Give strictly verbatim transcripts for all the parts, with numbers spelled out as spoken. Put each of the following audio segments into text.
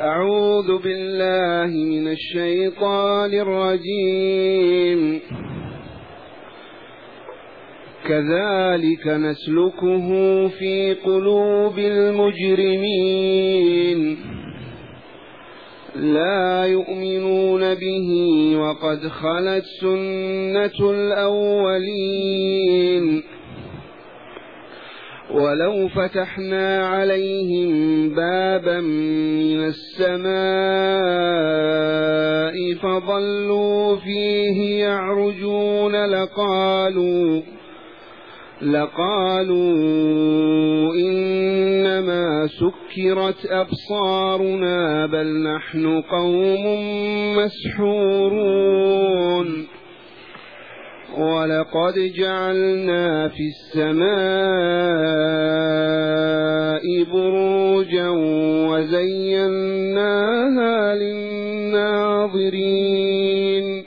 أعوذ بالله من الشيطان الرجيم. كذلك نسلكه في قلوب المجرمين لا يؤمنون به وقد خلت سنة الأولين. ولو فتحنا عليهم بابا من السماء فظلوا فيه يعرجون لقالوا لقالوا إنما سكرت أبصارنا بل نحن قوم مسحورون. ولقد جعلنا في السماء بروجا وزيناها للناظرين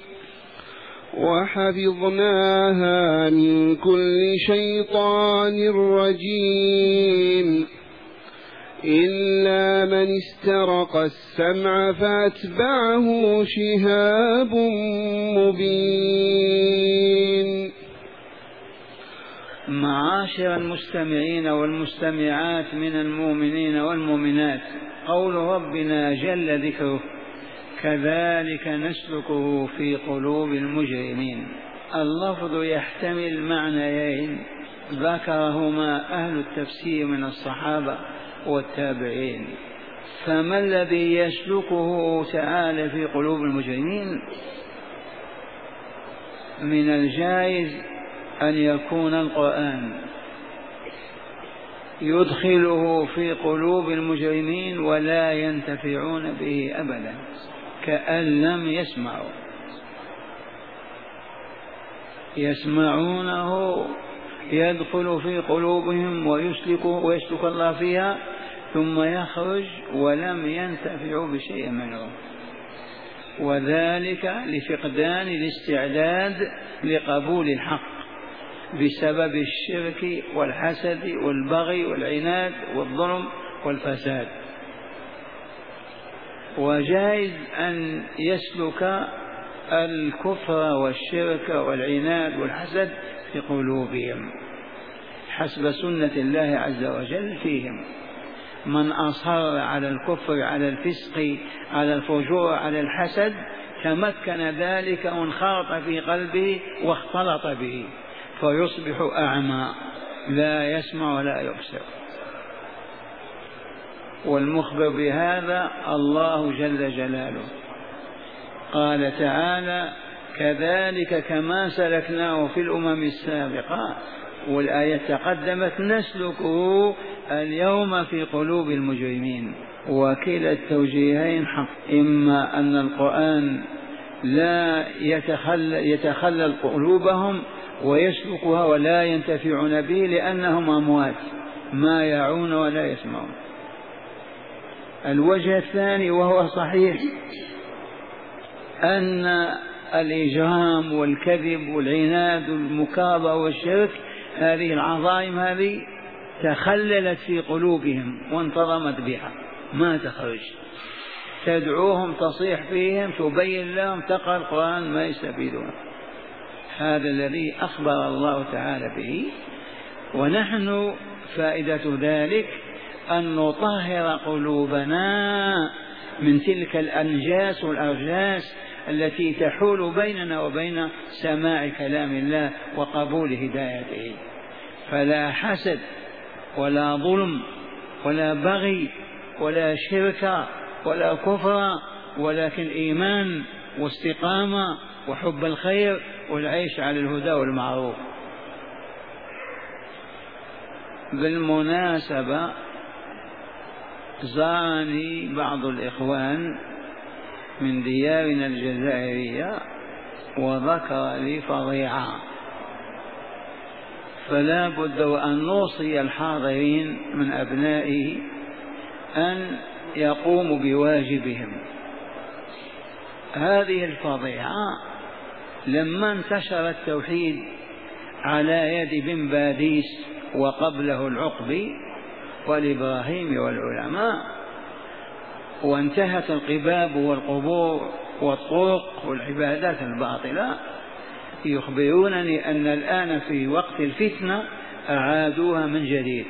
وحفظناها من كل شيطان رجيم إلا من استرق السمع فأتبعه شهاب مبين. معاشر المستمعين والمستمعات من المؤمنين والمؤمنات، قول ربنا جل ذكره كذلك نسلكه في قلوب المجرمين. اللفظ يحتمل معنيين ذكرهما أهل التفسير من الصحابة والتابعين. فما الذي يسلكه تعالى في قلوب المجرمين؟ من الجائز أن يكون القرآن يدخله في قلوب المجرمين ولا ينتفعون به أبدا كأن لم يسمعوا، يسمعونه يدخل في قلوبهم ويسلك ويسلك الله فيها ثم يخرج ولم ينتفعوا بشيء منه، وذلك لفقدان الاستعداد لقبول الحق بسبب الشرك والحسد والبغي والعناد والظلم والفساد. وجائز أن يسلك الكفر والشرك والعناد والحسد في قلوبهم حسب سنة الله عز وجل فيهم. من أصر على الكفر على الفسق على الفجور على الحسد تمكن ذلك وانخرط في قلبه واختلط به فيصبح أعمى لا يسمع ولا يبصر. والمخبر بهذا الله جل جلاله قال تعالى كذلك كما سلكناه في الأمم السابقة، والآية تقدمت نسلكه اليوم في قلوب المجرمين. وكلا التوجيهين حق، إما أن القرآن لا يتخلل, يتخلل قلوبهم ويسلكها ولا ينتفعون به لأنهم أموات ما يعون ولا يسمعون. الوجه الثاني وهو صحيح أن الإجرام والكذب والعناد والمكابرة والشرك هذه العظائم هذه تخللت في قلوبهم وانتظمت بها ما تخرج. تدعوهم تصيح فيهم تبين لهم تقرأ القرآن ما يستفيدون. هذا الذي أخبر الله تعالى به. ونحن فائدة ذلك أن نطهر قلوبنا من تلك الأنجاس والأرجاس التي تحول بيننا وبين سماع كلام الله وقبول هدايته. فلا حسد ولا ظلم ولا بغي ولا شرك ولا كفر، ولكن إيمان واستقامة وحب الخير والعيش على الهدى والمعروف. بالمناسبة زارني بعض الإخوان من ديارنا الجزائرية وذكر لي فظيعة، فلا بد وأن نوصي الحاضرين من أبنائه أن يقوموا بواجبهم. هذه الفظيعة لما انتشر التوحيد على يد بن باديس وقبله العقبي والإبراهيم والعلماء، وانتهت القباب والقبور والطرق والعبادات الباطلة، يخبرونني أن الآن في وقت الفتنة أعادوها من جديد،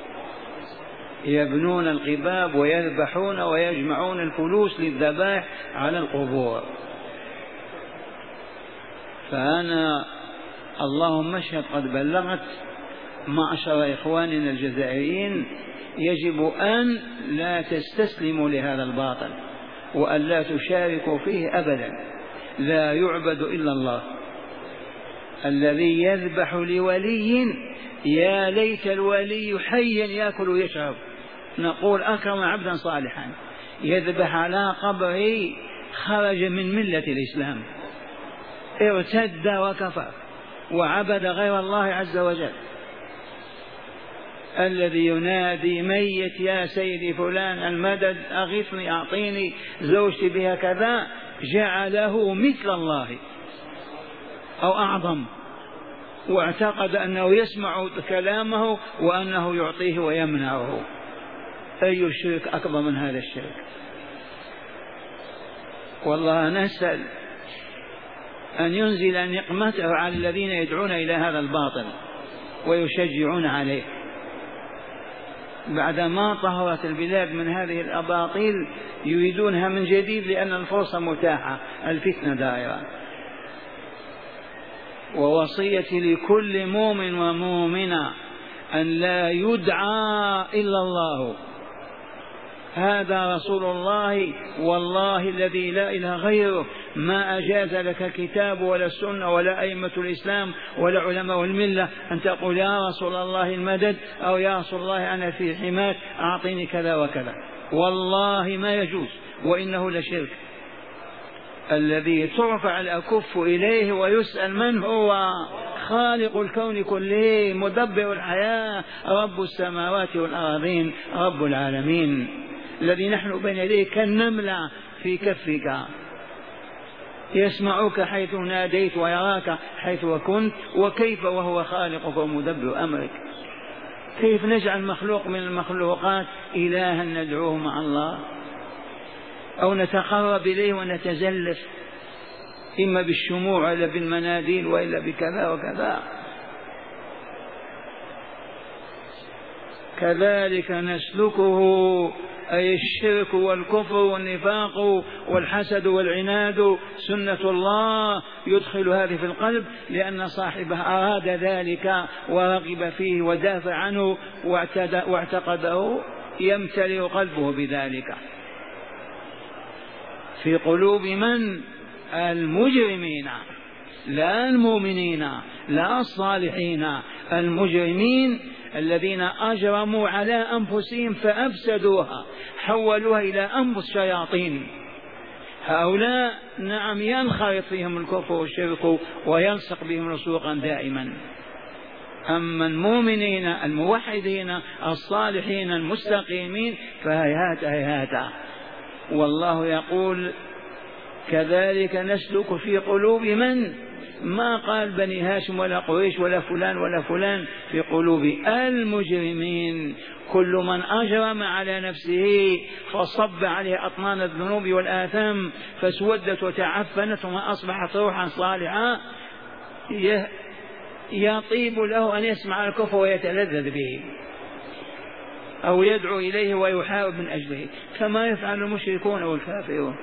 يبنون القباب ويذبحون ويجمعون الفلوس للذبائح على القبور. فأنا اللهم اشهد قد بلغت معشر إخواننا الجزائريين، يجب أن لا تستسلموا لهذا الباطل وأن لا تشاركوا فيه أبدا. لا يعبد إلا الله. الذي يذبح لولي يا ليت الولي حيا يأكل ويشرب. نقول أكرم عبدا صالحا يذبح على قبره خرج من ملة الإسلام، ارتد وكفر وعبد غير الله عز وجل. الذي ينادي ميت يا سيدي فلان المدد أغثني أعطيني زوجتي بها كذا، جعله مثل الله أو أعظم، واعتقد أنه يسمع كلامه وأنه يعطيه ويمنعه. أي الشرك أكبر من هذا الشرك؟ والله نسأل أن ينزل نقمته على الذين يدعون إلى هذا الباطل ويشجعون عليه. بعدما طهرت البلاد من هذه الأباطيل يريدونها من جديد لأن الفرصة متاحة، الفتنة دائرة. ووصيتي لكل مؤمن ومؤمنة أن لا يدعى إلا الله، هذا رسول الله والله الذي لا إله غيره ما أجاز لك الكتاب ولا السنة ولا أئمة الإسلام ولا علماء الملة أن تقول يا رسول الله المدد أو يا رسول الله أنا في حماك أعطيني كذا وكذا، والله ما يجوز، وإنه لشرك. الذي ترفع الأكف إليه ويسأل من هو خالق الكون كله، مدبر الحياة، رب السماوات والأرضين، رب العالمين، الذي نحن بين يديه كالنملة في كفك، يسمعك حيث ناديت ويراك حيث كنت. وكيف وهو خالقك ومدبر أمرك؟ كيف نجعل مخلوق من المخلوقات إلها ندعوه مع الله، أو نتقرب إليه ونتزلف إما بالشموع وإلا بالمناديل وإلا بكذا وكذا؟ كذلك نسلكه، أي الشرك والكفر والنفاق والحسد والعناد سنة الله يدخل هذه في القلب، لأن صاحبه أراد ذلك ورغب فيه ودافع عنه واعتقده، يمتلئ قلبه بذلك. في قلوب من؟ المجرمين، لا المؤمنين لا الصالحين، المجرمين الذين أجرموا على أنفسهم فأفسدوها، حولوها إلى أنفس شياطين. هؤلاء نعم ينخرط فيهم الكفر والشرك ويلصق بهم رسوقا دائما. أما المؤمنين الموحدين الصالحين المستقيمين فهيهات هيهات. والله يقول كذلك نسلك في قلوب من؟ ما قال بني هاشم ولا قريش ولا فلان ولا فلان، في قلوب المجرمين. كل من أجرم على نفسه فصب عليه أطنان الذنوب والآثام فاسودت وتعفنت وما أصبحت روحا صالحا، يطيب له أن يسمع الكفر ويتلذذ به أو يدعو إليه ويحارب من أجله كما يفعل المشركون والكافرون.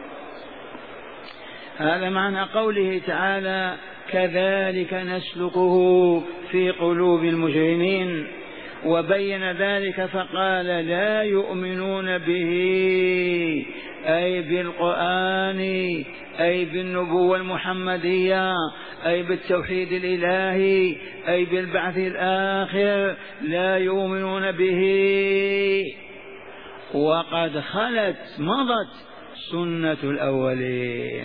هذا معنى قوله تعالى كذلك نسلكه في قلوب المجرمين. وبين ذلك فقال لا يؤمنون به، أي بالقرآن، أي بالنبوة المحمدية، أي بالتوحيد الإلهي، أي بالبعث الآخر، لا يؤمنون به. وقد خلت مضت سنة الأولين،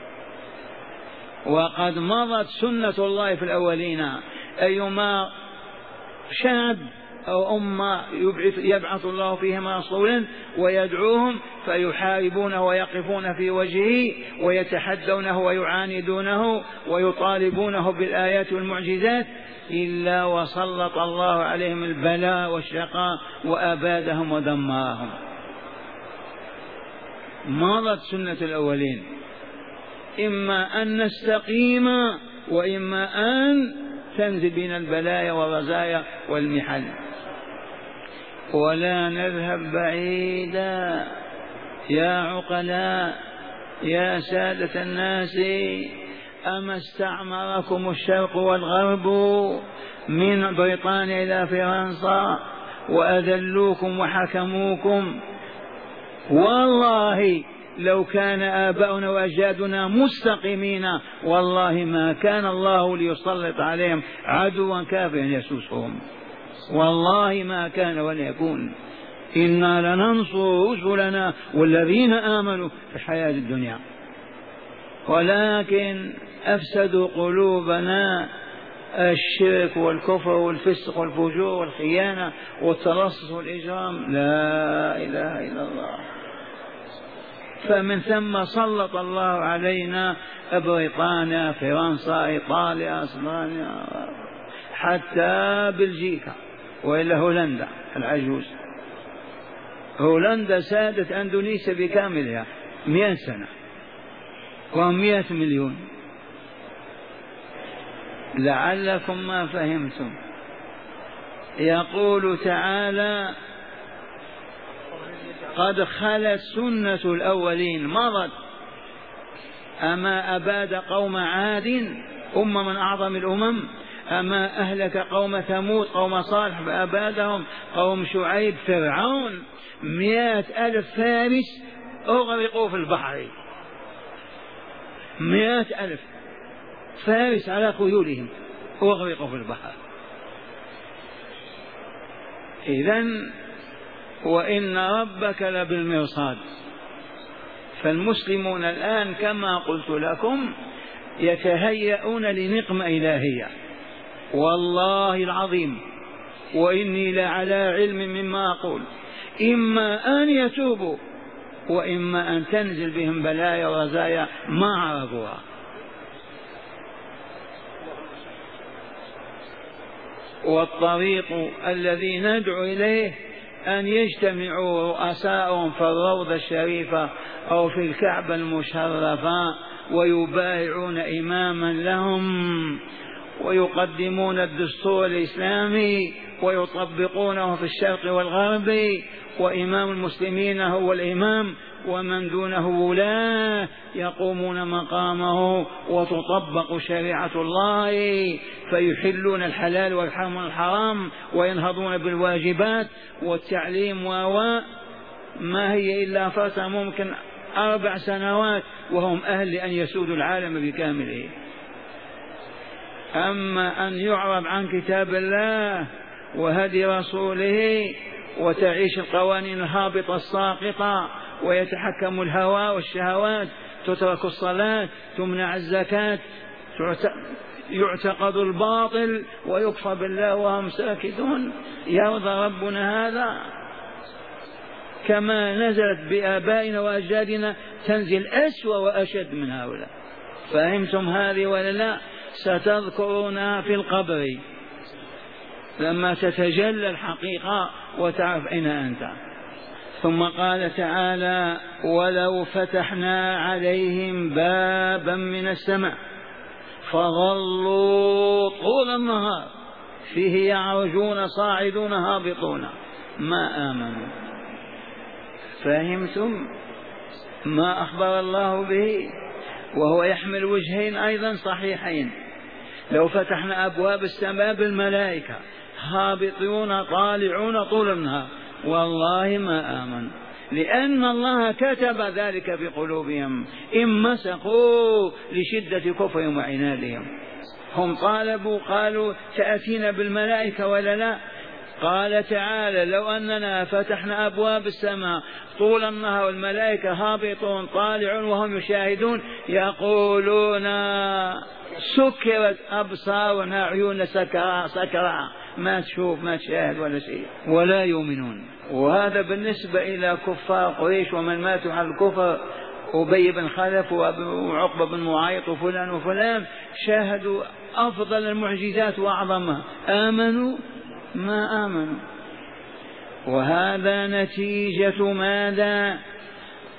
وقد مضت سنة الله في الأولين. أيما شعب أو أمة يبعث الله فيهم رسولا ويدعوهم فيحاربونه ويقفون في وجهه ويتحدونه ويعاندونه ويطالبونه بالآيات والمعجزات، إلا وسلط الله عليهم البلاء والشقاء وأبادهم ودمرهم. مضت سنة الأولين، إما أن نستقيم وإما أن تنزل بنا البلايا والرزايا والمحن. ولا نذهب بعيدا يا عقلاء يا سادة الناس، أما استعمركم الشرق والغرب من بريطانيا إلى فرنسا وأذلوكم وحكموكم؟ والله لو كان آباؤنا وأجدادنا مستقيمين والله ما كان الله ليسلط عليهم عدوا كافرا يسوسهم، والله ما كان ولا يكون. إنا لننصر رسلنا والذين آمنوا في الحياة الدنيا، ولكن أفسدوا قلوبنا الشرك والكفر والفسق والفجور والخيانة والتلصص والإجرام. لا إله إلا الله. فمن ثم سلط الله علينا بريطانيا فرنسا إيطاليا اسبانيا حتى بلجيكا، وإلا هولندا العجوز. هولندا سادت أندونيسيا بكاملها مئة سنة وهم مئة مليون. لعلكم ما فهمتم. يقول تعالى قد خلت سنة الأولين مضت. أما أباد قوم عاد أمة من أعظم الأمم، أما أهلك قوم ثمود قوم صالح فأبادهم، قوم شعيب فرعون مئة ألف فارس أغرقوا في البحر، مئة ألف فارس على خيولهم أغرقوا في البحر. إذن وإن ربك لبالمرصاد. فالمسلمون الآن كما قلت لكم يتهيئون لنقمة إلهية، والله العظيم وإني لعلى علم مما أقول. إما أن يتوبوا وإما أن تنزل بهم بلايا ورزايا ما عرفوها. والطريق الذي ندعو إليه أن يجتمعوا رؤساءهم في الروضة الشريفة أو في الكعبة المشرفة ويبايعون إماما لهم ويقدمون الدستور الإسلامي ويطبقونه في الشرق والغرب، وإمام المسلمين هو الإمام ومن دونه ولاة يقومون مقامه وتطبق شريعة الله، فيحلون الحلال ويحرمون الحرام وينهضون بالواجبات والتعليم. و ما هي إلا فترة ممكن أربع سنوات وهم أهل لأن يسودوا العالم بكامله. أما أن يعرض عن كتاب الله وهدي رسوله وتعيش القوانين الهابطة الساقطة ويتحكم الهوى والشهوات، تترك الصلاة، تمنع الزكاة، يعتقد الباطل ويكفر بالله وهم ساكتون، يرضى ربنا هذا؟ كما نزلت بآبائنا وأجدادنا تنزل أسوأ وأشد من هؤلاء. فهمتم هذه ولا لا؟ ستذكرونها في القبر لما تتجلى الحقيقة وتعرف أين أنت. ثم قال تعالى ولو فتحنا عليهم بابا من السماء فظلوا طول النهار فيه يعرجون صاعدون هابطون ما آمنوا. فهمتم ما أخبر الله به؟ وهو يحمل وجهين أيضا صحيحين. لو فتحنا أبواب السماء بالملائكة هابطون طالعون طول النهار والله ما آمن، لأن الله كتب ذلك في قلوبهم إن مسقوا لشدة كفرهم وعنادهم. هم طالبوا قالوا تأتينا بالملائكة ولا لا؟ قال تعالى لو أننا فتحنا أبواب السماء طول النهار والملائكة هابطون طالعون وهم يشاهدون يقولون سكرت أبصارنا عيون سكرى سكرى ما تشوف ما تشاهد ولا شيء ولا يؤمنون. وهذا بالنسبة إلى كفار قريش ومن ماتوا على الكفر، أبي بن خلف وعقبة بن معيط وفلان وفلان شاهدوا أفضل المعجزات وأعظمها، آمنوا ما آمنوا. وهذا نتيجة ماذا؟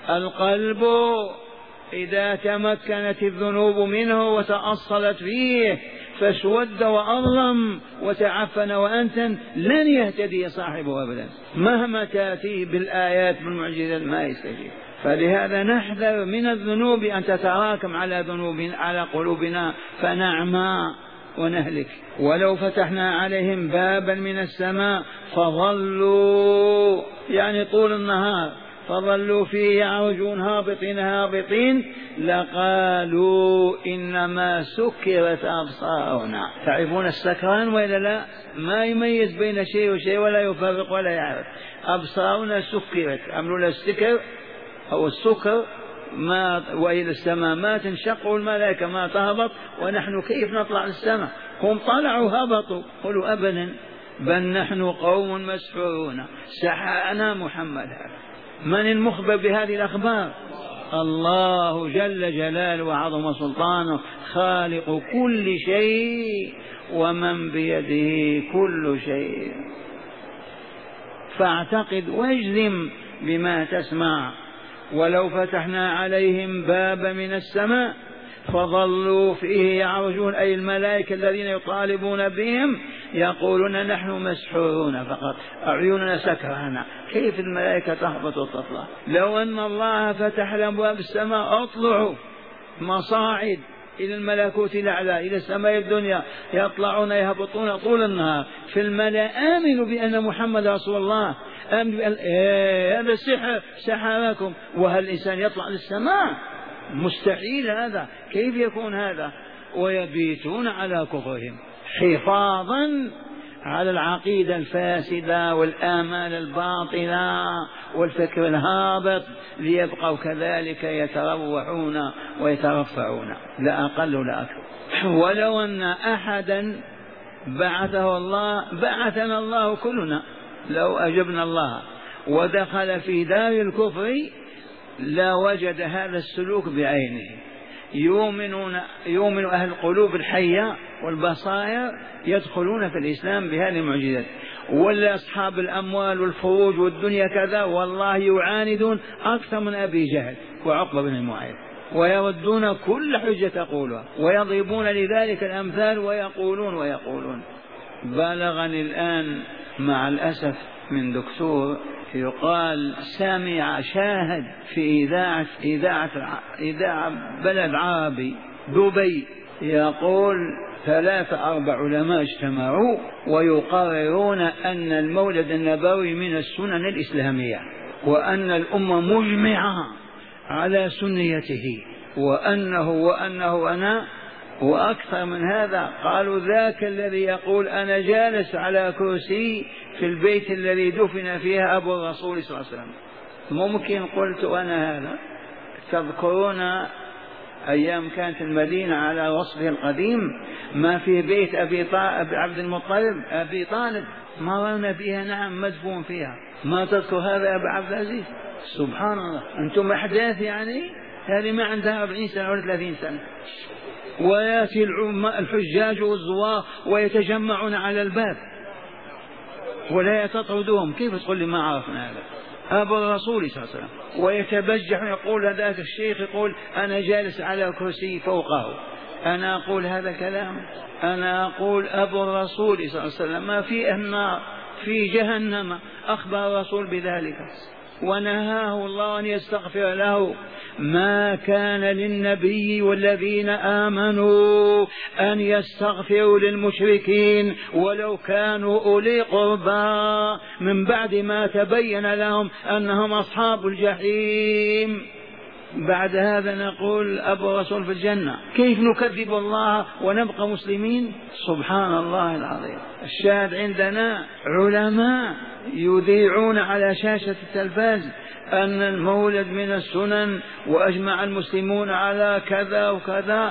القلب إذا تمكنت الذنوب منه وتأصلت فيه فاسود وأظلم وتعفن وأنتن لن يهتدي صاحبه أبدا، مهما تأتيه بالآيات بالمعجزات ما يستجيب. فلهذا نحذر من الذنوب أن تتراكم على ذنوبنا على قلوبنا فنعمى ونهلك. ولو فتحنا عليهم بابا من السماء فظلوا يعني طول النهار فظلوا فيه يعرجون هابطين هابطين لقالوا إنما سكرت أبصارنا. تعرفون السكران وإلا لا؟ ما يميز بين شيء وشيء ولا يفرق ولا يعرف. أبصارنا سكرت، عملوا له السكر أو السكر ما وإلى السماء ما تنشق والملائكة ما تهبط ونحن كيف نطلع للسماء؟ هم طلعوا هبطوا. قلوا أبدا بل نحن قوم مسحورون. سحرنا محمد. هذا من المخبر بهذه الأخبار؟ الله جل جلاله وعظم سلطانه خالق كل شيء ومن بيده كل شيء. فاعتقد واجزم بما تسمع. ولو فتحنا عليهم بابا من السماء فظلوا فيه يعرجون أي الملائكة الذين يطالبون بهم يقولون نحن مسحورون فقط أعيننا سكرانة. كيف الملائكة تهبط وتطلع؟ لو أن الله فتح لهم باب السماء أطلعوا مصاعد إلى الملكوت الأعلى إلى السماء الدنيا يطلعون يهبطون طول النهار في الملأ آمنوا بأن محمد رسول الله آمنوا بأن إيه هذا السحر سحركم. وهل الإنسان يطلع للسماء؟ مستحيل هذا. كيف يكون هذا؟ ويبيتون على كفرهم حفاظا على العقيدة الفاسدة والآمال الباطلة والفكر الهابط ليبقوا كذلك يتروحون ويترفعون لا أقل ولا أكثر. ولو أن أحدا بعثه الله بعثنا الله كلنا لو أجبنا الله ودخل في دار الكفر لا وجد هذا السلوك بعينه. يؤمنون يؤمن أهل القلوب الحية والبصائر يدخلون في الإسلام بهذه المعجزات. ولا أصحاب الأموال والفروج والدنيا كذا والله يعاندون أكثر من أبي جهل وعقبة بن معيط ويردون كل حجة تقولها ويضربون لذلك الأمثال ويقولون ويقولون. بلغني الآن مع الأسف من دكتور يقال سامع شاهد في إذاعة إذاعة إذاعة بلد عربي دبي يقول ثلاثة أربع علماء اجتمعوا ويقررون أن المولد النبوي من السنن الإسلامية وأن الأمة مجمعة على سنيته وأنه وأنه أنا وأكثر من هذا. قالوا ذاك الذي يقول أنا جالس على كرسي في البيت الذي دفن فيها أبو الرسول صلى الله عليه وسلم. ممكن قلت أنا هذا. تذكرون أيام كانت المدينة على وصفه القديم ما في بيت أبي طالب عبد المطلب أبي طالب مررنا فيها نعم مدفون فيها. ما تذكر هذا يا أبو عبد العزيز؟ سبحان الله. أنتم أحداث يعني هذه ما عندها أربعين سنة ولا ثلاثين سنة. ويأتي الحجاج والزوار ويتجمعون على الباب ولا يتطردهم. كيف تقول لي ما عرفنا هذا؟ أبو الرسول صلى الله عليه وسلم ويتبجح ويقول ذاك الشيخ يقول أنا جالس على كرسي فوقه. أنا أقول هذا كلام؟ أنا أقول أبو الرسول صلى الله عليه وسلم ما في النار في جهنم أخبر الرسول بذلك ونهاه الله أن يستغفر له. ما كان للنبي والذين آمنوا أن يستغفروا للمشركين ولو كانوا أولي قربى من بعد ما تبين لهم أنهم أصحاب الجحيم. بعد هذا نقول أبو رسول في الجنة. كيف نكذب الله ونبقى مسلمين؟ سبحان الله العظيم. الشاهد عندنا علماء يذيعون على شاشة التلفاز أن المولد من السنن وأجمع المسلمون على كذا وكذا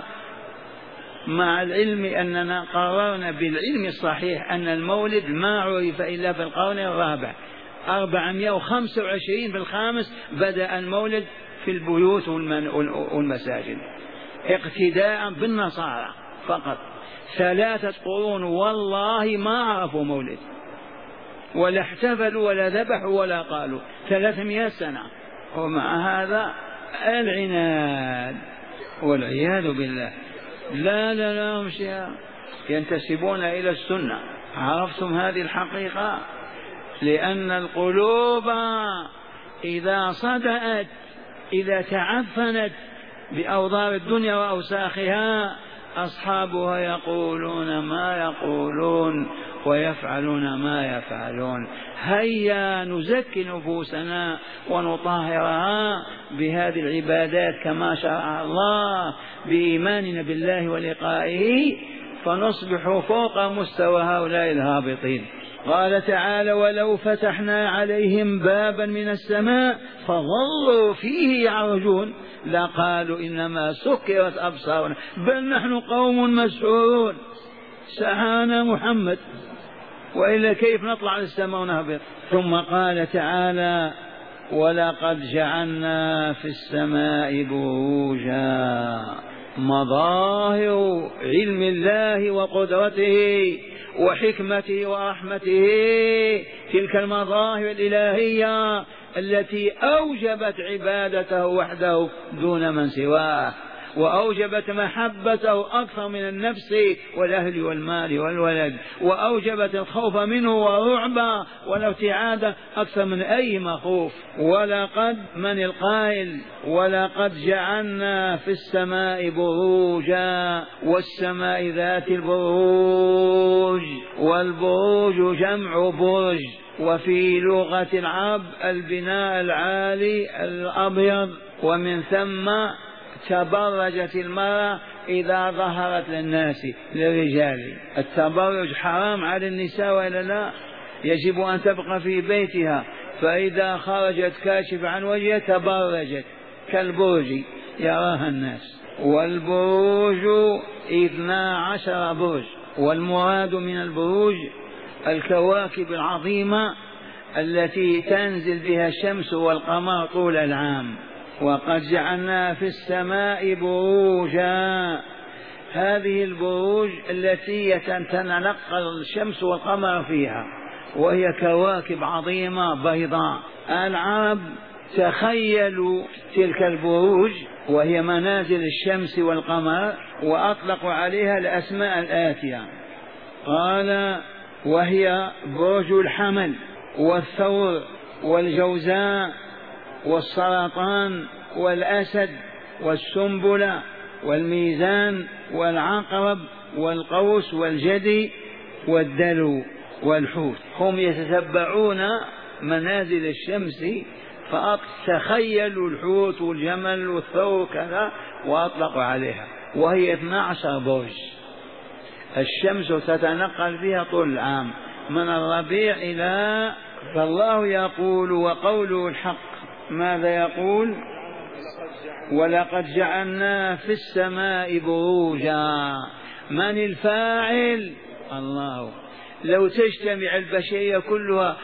مع العلم أننا قررنا بالعلم الصحيح أن المولد ما عرف إلا في القرن الرابع أربعمائة وخمسة وعشرين في الخامس بدأ المولد في البيوت والمساجد اقتداء بالنصارى فقط. ثلاثة قرون والله ما عرفوا مولد ولا احتفلوا ولا ذبحوا ولا قالوا. ثلاثمائة سنة ومع هذا العناد والعياذ بالله. لا لا لا مش ينتسبون إلى السنة. عرفتم هذه الحقيقة؟ لأن القلوب إذا صدأت، إذا تعفنت بأوضار الدنيا وأوساخها، أصحابها يقولون ما يقولون ويفعلون ما يفعلون. هيا نزكي نفوسنا ونطهرها بهذه العبادات كما شرع الله بإيماننا بالله ولقائه، فنصبح فوق مستوى هؤلاء الهابطين. قال تعالى: ولو فتحنا عليهم بابا من السماء فظلوا فيه يعرجون لقالوا إنما سكرت أبصارنا بل نحن قوم مسحورون. سحانا محمد، وإلا كيف نطلع للسماء ونهبط؟ ثم قال تعالى: ولقد جعلنا في السماء بروجا، مظاهر علم الله وقدرته وحكمته ورحمته، تلك المظاهر الإلهية التي أوجبت عبادته وحده دون من سواه، وأوجبت محبته أكثر من النفس والأهل والمال والولد، وأوجبت الخوف منه ورعبه والابتعاد أكثر من أي مخوف. ولقد من القائل: ولقد جعلنا في السماء بروجا، والسماء ذات البروج، والبروج جمع برج، وفي لغة العرب البناء العالي الأبيض، ومن ثم تبرجت المرأة إذا ظهرت للناس للرجال. التبرج حرام على النساء ولا لا؟ يجب أن تبقى في بيتها، فإذا خرجت كاشف عن وجهها تبرجت كالبرج يراها الناس. والبروج اثنا عشر برج، والمراد من البروج الكواكب العظيمة التي تنزل بها الشمس والقمر طول العام. وقد جعلنا في السماء بروجا، هذه البروج التي تتنقل الشمس والقمر فيها، وهي كواكب عظيمة بيضاء. العرب تخيلوا تلك البروج وهي منازل الشمس والقمر، وأطلقوا عليها الأسماء الآتية. قال: وهي برج الحمل والثور والجوزاء والسرطان والأسد والسنبلة والميزان والعقرب والقوس والجدي والدلو والحوت. هم يتتبعون منازل الشمس فتخيلوا الحوت والجمل والثور كذا وأطلقوا عليها، وهي اثنا عشر برج. الشمس تتنقل فيها طول العام من الربيع إلى، فالله يقول وقوله الحق. ماذا يقول؟ ولقد جعلنا في السماء بروجا. من الفاعل؟ الله. لو تجتمع البشرية كلها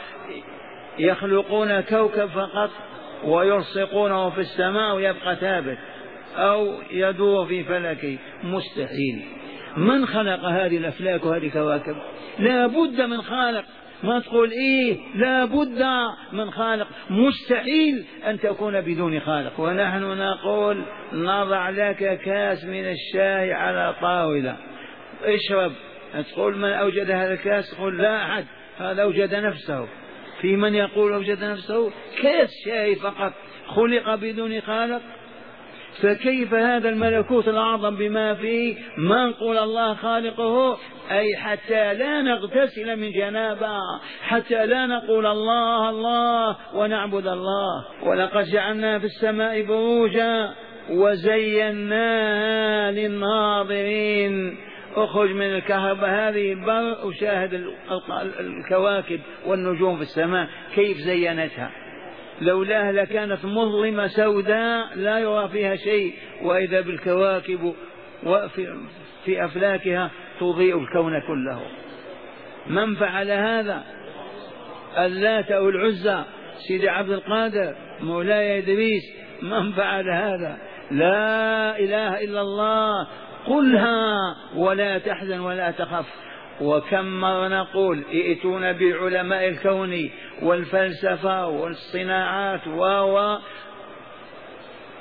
يخلقون كوكب فقط ويلصقونه في السماء ويبقى ثابت أو يدور في فلكه، مستحيل. من خلق هذه الأفلاك وهذه الكواكب؟ لا بد من خالق. ما تقول إيه لا بد من خالق، مستحيل أن تكون بدون خالق. ونحن نقول: نضع لك كاس من الشاي على طاولة، اشرب. تقول: من أوجد هذا الكاس؟ تقول: لا أحد، هذا أوجد نفسه. في من يقول أوجد نفسه؟ كاس شاي فقط خلق بدون خالق. فكيف هذا الملكوت الأعظم بما فيه ما نقول الله خالقه؟ أي حتى لا نغتسل من جنابه، حتى لا نقول الله الله ونعبد الله. ولقد جعلنا في السماء بروجا وزيناها للناظرين. اخرج من الكهرباء هذه البر وشاهد الكواكب والنجوم في السماء كيف زينتها. لولاها لكانت مظلمة سوداء لا يرى فيها شيء، وإذا بالكواكب وفي في أفلاكها تضيء الكون كله. من فعل هذا؟ اللات أو العزى، سيدي عبد القادر، مولاي إدريس. من فعل هذا؟ لا إله إلا الله. قلها ولا تحزن ولا تخف. وكم مرة نقول: ائتون بعلماء الكون والفلسفة والصناعات و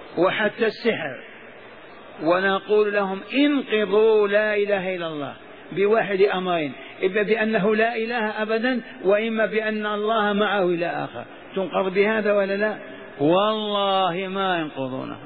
وحتى السحر، ونقول لهم انقضوا لا إله إلا الله بواحد أمرين: إما بأنه لا إله أبدا، وإما بأن الله معه إلى آخر. تنقض بهذا ولا لا؟ والله ما ينقضونها.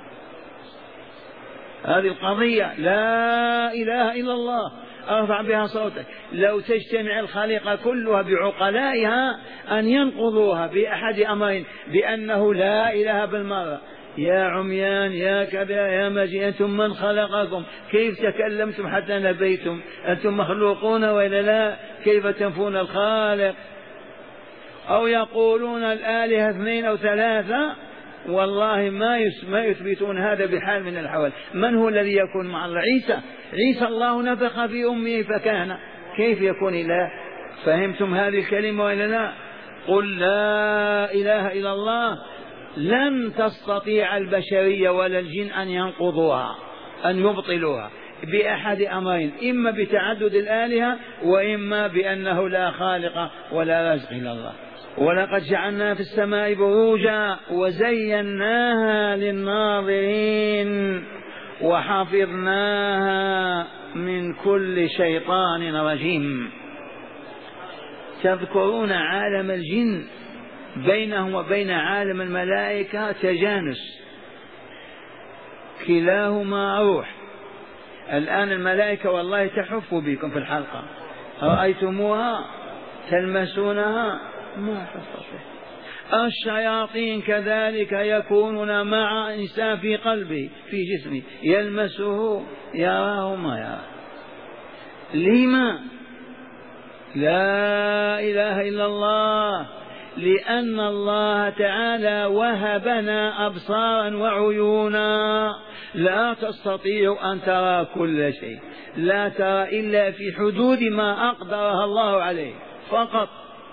هذه القضية لا إله إلا الله، ارفع بها صوتك. لو تجتمع الخليقة كلها بعقلائها أن ينقضوها بأحد أمرين: بأنه لا إله بالمرة، يا عميان يا كذا يا مجيء، أنتم من خلقكم؟ كيف تكلمتم حتى نبيتم؟ أنتم مخلوقون ولا لا؟ كيف تنفون الخالق؟ أو يقولون الآلهة اثنين أو ثلاثة، والله ما يثبتون هذا بحال من الأحوال. من هو الذي يكون مع الله؟ عيسى. عيسى الله نفخ في أمه فكان، كيف يكون إله؟ فهمتم هذه الكلمة ولا لا؟ قل لا إله إلا الله، لن تستطيع البشرية ولا الجن أن ينقضوها، أن يبطلوها بأحد أمرين: إما بتعدد الآلهة، وإما بأنه لا خالق ولا رازق إلا الله. ولقد جعلنا في السماء بروجا وزيناها للناظرين وحفظناها من كل شيطان رجيم. تذكرون عالم الجن بينهم وبين عالم الملائكة تجانس، كلاهما روح. الآن الملائكة والله تحف بكم في الحلقة، رأيتموها تلمسونها؟ ما تستطيع. الشياطين كذلك يكونون مع إنسان في قلبه في جسمه، يلمسه يراه ما يراه. لما لا إله إلا الله؟ لأن الله تعالى وهبنا أبصارا وعيونا لا تستطيع أن ترى كل شيء، لا ترى إلا في حدود ما أقدرها الله عليه فقط،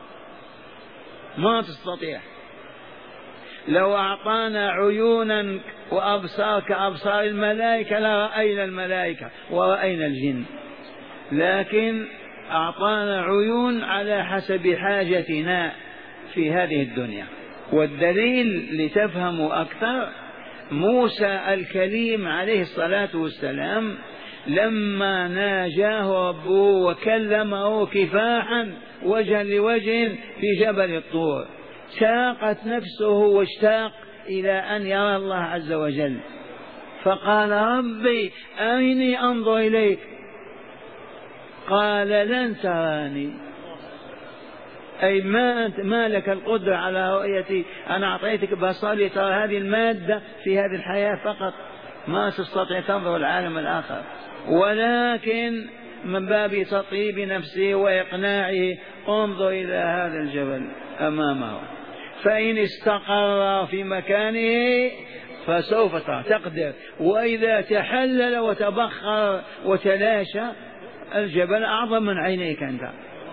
ما تستطيع. لو أعطانا عيونا وأبصار كأبصار الملائكة لرأينا الملائكة ورأينا الجن، لكن أعطانا عيون على حسب حاجتنا في هذه الدنيا. والدليل لتفهموا أكثر: موسى الكليم عليه الصلاة والسلام لما ناجاه ربه وكلمه كفاحا وجها لوجه في جبل الطور، شاقت نفسه واشتاق إلى أن يرى الله عز وجل، فقال: ربي أرني أنظر إليك. قال: لن تراني، أي ما أنت ما لك القدرة على رؤيتي، أنا أعطيتك بصري ترى هذه المادة في هذه الحياة فقط، ما تستطيع تنظر العالم الآخر. ولكن من باب تطيب نفسه وإقناعه: انظر إلى هذا الجبل أمامه، فإن استقر في مكانه فسوف تقدر، وإذا تحلل وتبخر وتلاشى الجبل أعظم من عينيك أنت.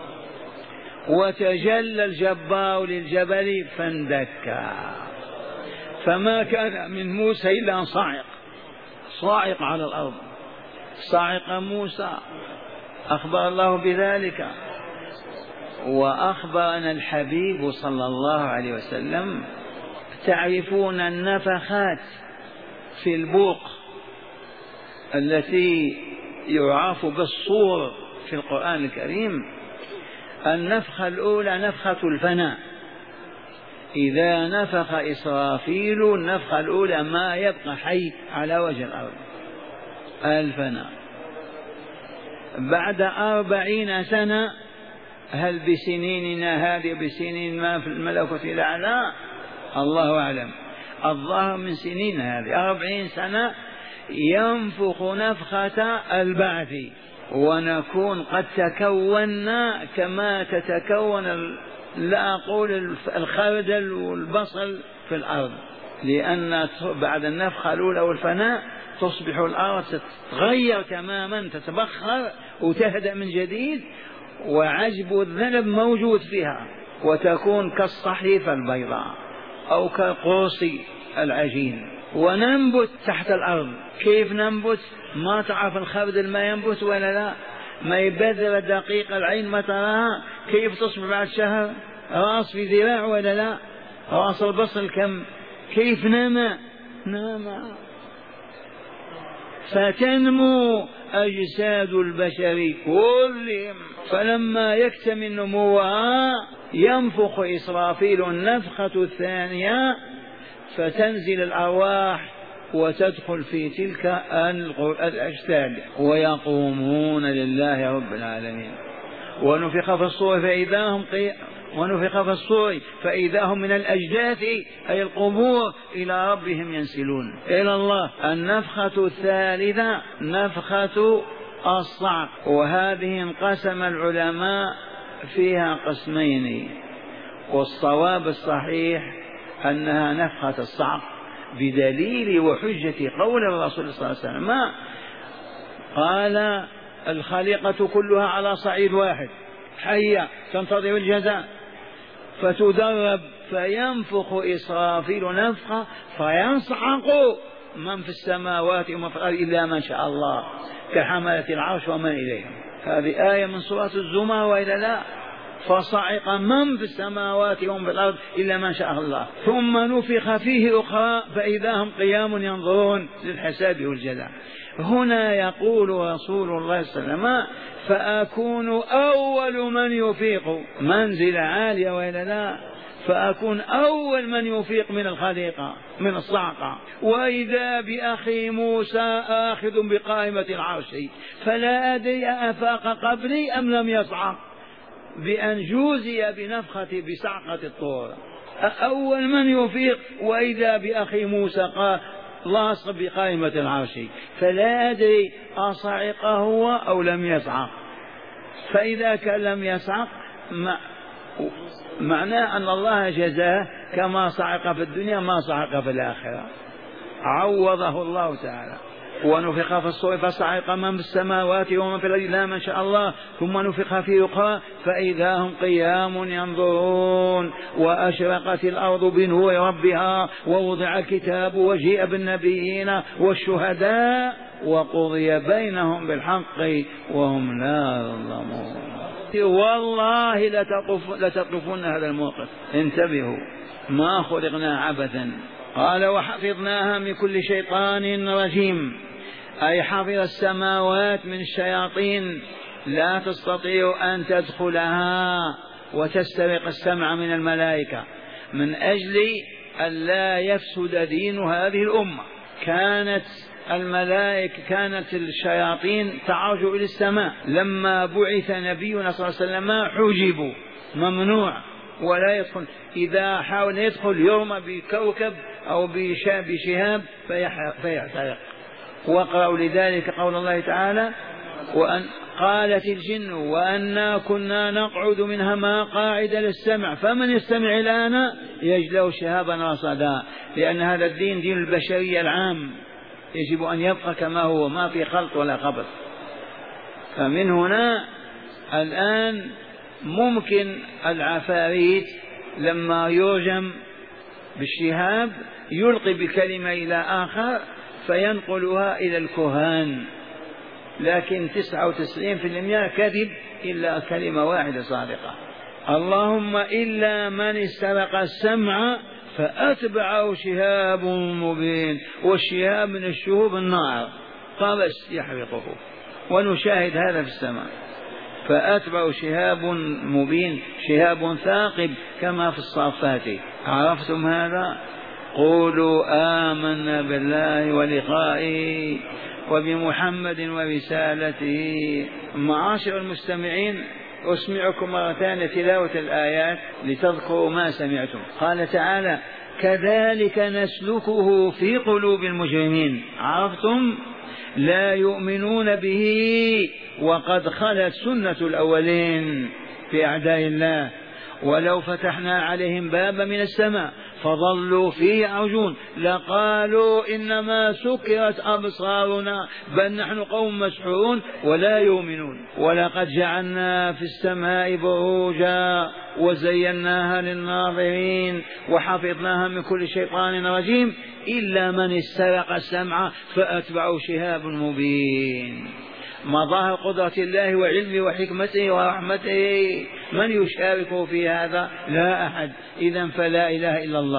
وتجلى الجبار للجبل فاندكا، فما كان من موسى إلا أن صاعق صاعق على الأرض. صاعق موسى، أخبر الله بذلك. وأخبرنا الحبيب صلى الله عليه وسلم: تعرفون النفخات في البوق التي يعرف بالصور في القرآن الكريم؟ النفخة الأولى نفخة الفناء، إذا نفخ إسرافيل النفخة الأولى ما يبقى حي على وجه الأرض، الفناء. بعد أربعين سنة، هل بسنيننا هذه بسنين ما في الملكوت الأعلى؟ الله أعلم، الظاهر من سنين هذه أربعين سنة ينفخ نفخة البعث، ونكون قد تكوننا كما تتكون لا أقول الخردل والبصل في الأرض، لأن بعد النفخة الأولى والفناء تصبح الأرض تتغير تماما، تتبخر وتهدأ من جديد، وعجب الذنب موجود فيها، وتكون كالصحيفة البيضاء أو كالقرص العجين، وننبت تحت الأرض. كيف ننبت؟ ما تعرف الخردل ما ينبت ولا لا؟ ما يبذر دقيق العين ما تراها، كيف تصبح بعد شهر راس في ذراع ولا لا؟ راس البصل كم كيف نما نعم. فتنمو أجساد البشر كلهم، فلما يكتمل نموها ينفخ إسرافيل النفخة الثانية فتنزل الأرواح وتدخل في تلك الأجساد ويقومون لله رب العالمين. ونفخ في الصور فإذا هم قي... ونفخ في الصور فإذا هم من الأجداث أي القبور إلى ربهم ينسلون إلى الله. النفخة الثالثة نفخة الصعق، وهذه انقسم العلماء فيها قسمين، والصواب الصحيح أنها نفخة الصعق بدليل وحجة قول الرسول صلى الله عليه وسلم ما قال الخليقة كلها على صعيد واحد حية تنتظر الجزاء فتدرب فينفخ إسرافيل نفخة فينصعق من في السماوات ومن في الأرض إلا من شاء الله كحملة العرش ومن إليهم. هذه آية من سورة الزمر وإلا لا؟ فصعق من في السماوات ومن في الأرض إلا من شاء الله، ثم نفخ فيه أخرى فإذا هم قيام ينظرون للحساب والجزاء. هنا يقول رسول الله صلى الله عليه وسلم فأكون أول من يفيق، منزلة عالية وإلا لا؟ فأكون أول من يفيق من الخليقة من الصعقة. وإذا بأخي موسى آخذ بقائمة العرش فلا أدري أفاق قبلي أم لم يصعق بأن جوزي بنفخة بصعقة الطور، أول من يفيق. وإذا بأخي موسى قال لاصق بقائمة العرش فلا أدري أصعق هو أو لم يصعق. فإذا كان لم يصعق معناه أن الله جزاه كما صعق في الدنيا ما صعق في الآخرة، عوضه الله تعالى. ونفخ في الصور فصعق من في السماوات ومن في الأرض إلا من شاء الله ثم نفخ فيه أخرى فإذا هم قيام ينظرون وأشرقت الأرض بنور ربها ووضع الكتاب وجيء بالنبيين والشهداء وقضي بينهم بالحق وهم لا يظلمون. والله لتقفون هذا الموقف، انتبهوا ما خلقنا عبثا. قال وحفظناها من كل شيطان رجيم، أي حفظ السماوات من الشياطين لا تستطيع أن تدخلها وتسترق السمع من الملائكة من أجل أن لا يفسد دين هذه الأمة. كانت الملائكة كانت الشياطين تعرج إلى السماء، لما بعث نبينا صلى الله عليه وسلم حجبوا ممنوع ولا يدخل، إذا حاول يدخل يرمى بكوكب أو بشهاب فيحترق. وقرأوا لذلك قول الله تعالى وأن قالت الجن وأنا كنا نقعد منها مقاعد للسمع فمن يستمع الآن يجد له شهابا رصدا، لأن هذا الدين دين البشرية العام يجب أن يبقى كما هو ما في خلط ولا خبث. فمن هنا الآن ممكن العفاريت لما يرجم بالشهاب يلقي بكلمة إلى آخر فينقلها إلى الكهان، لكن تسعة وتسعين في المئة كذب إلا كلمة واحدة صادقة. اللهم إلا من استرق السمع فأتبعه شهاب مبين، والشهاب من الشهوب النار قبس يحرقه، ونشاهد هذا في السماء. فأتبعه شهاب مبين شهاب ثاقب كما في الصافات. عرفتم هذا؟ قولوا آمنا بالله ولقائه وبمحمد ورسالته. معاشر المستمعين أسمعكم مرتان تلاوة الآيات لتذكروا ما سمعتم. قال تعالى كذلك نسلكه في قلوب المجرمين. عرفتم؟ لا يؤمنون به وقد خلت سنة الأولين في أعداء الله. ولو فتحنا عليهم بابا من السماء فظلوا فيه يعرجون لقالوا إنما سكرت أبصارنا بل نحن قوم مسحورون ولا يؤمنون. ولقد جعلنا في السماء بروجا وزيناها للناظرين وحفظناها من كل شيطان رجيم إلا من استرق السمع فأتبعه شهاب مبين. مظاهر قدرة الله وعلمه وحكمته ورحمته من يشاركه في هذا؟ لا أحد. إذن فلا إله إلا الله.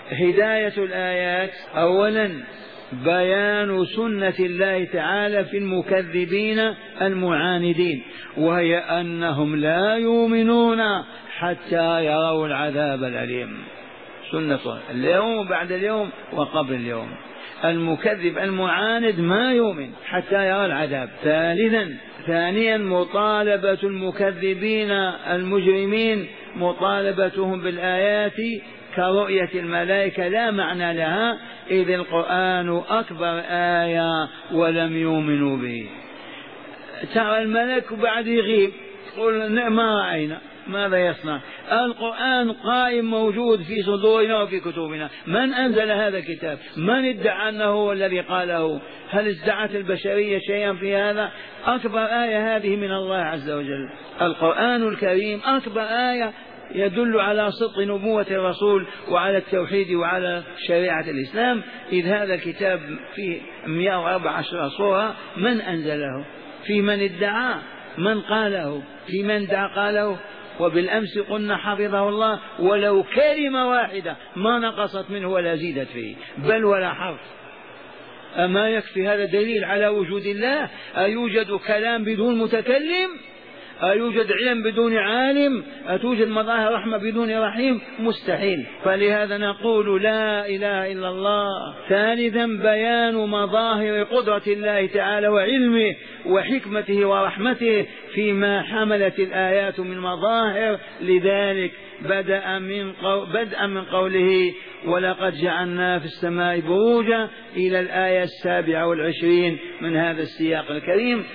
هداية الآيات أولا بيان سنة الله تعالى في المكذبين المعاندين، وهي أنهم لا يؤمنون حتى يروا العذاب الأليم، سنة اليوم بعد اليوم وقبل اليوم. المكذب المعاند ما يؤمن حتى يرى العذاب. ثالثا ثانيا مطالبة المكذبين المجرمين مطالبتهم بالآيات كرؤية الملائكة لا معنى لها، إذ القرآن أكبر آية ولم يؤمنوا به. ترى الملك بعد يغيب قل ما رأينا، ماذا يصنع؟ القرآن قائم موجود في صدورنا وفي كتبنا. من أنزل هذا الكتاب؟ من ادعى أنه هو الذي قاله؟ هل ادعت البشرية شيئا في هذا؟ أكبر آية هذه من الله عز وجل. القرآن الكريم أكبر آية يدل على صدق نبوة الرسول وعلى التوحيد وعلى شريعة الإسلام، إذ هذا الكتاب فيه مئة وأربعة عشر صورة. من أنزله؟ في من ادعى؟ من قاله؟ في من ادعى قاله؟ وبالأمس قلنا حفظه الله ولو كلمة واحدة ما نقصت منه ولا زيدت فيه، بل ولا حرف. أما يكفي هذا دليل على وجود الله؟ أيوجد كلام بدون متكلم؟ أيوجد علم بدون عالم؟ أتوجد مظاهر رحمة بدون رحيم؟ مستحيل. فلهذا نقول لا إله إلا الله. ثالثا بيان مظاهر قدرة الله تعالى وعلمه وحكمته ورحمته فيما حملت الآيات من مظاهر، لذلك بدأ من, قو... بدأ من قوله ولقد جعلنا في السماء بروجا إلى الآية السابعة والعشرين من هذا السياق الكريم.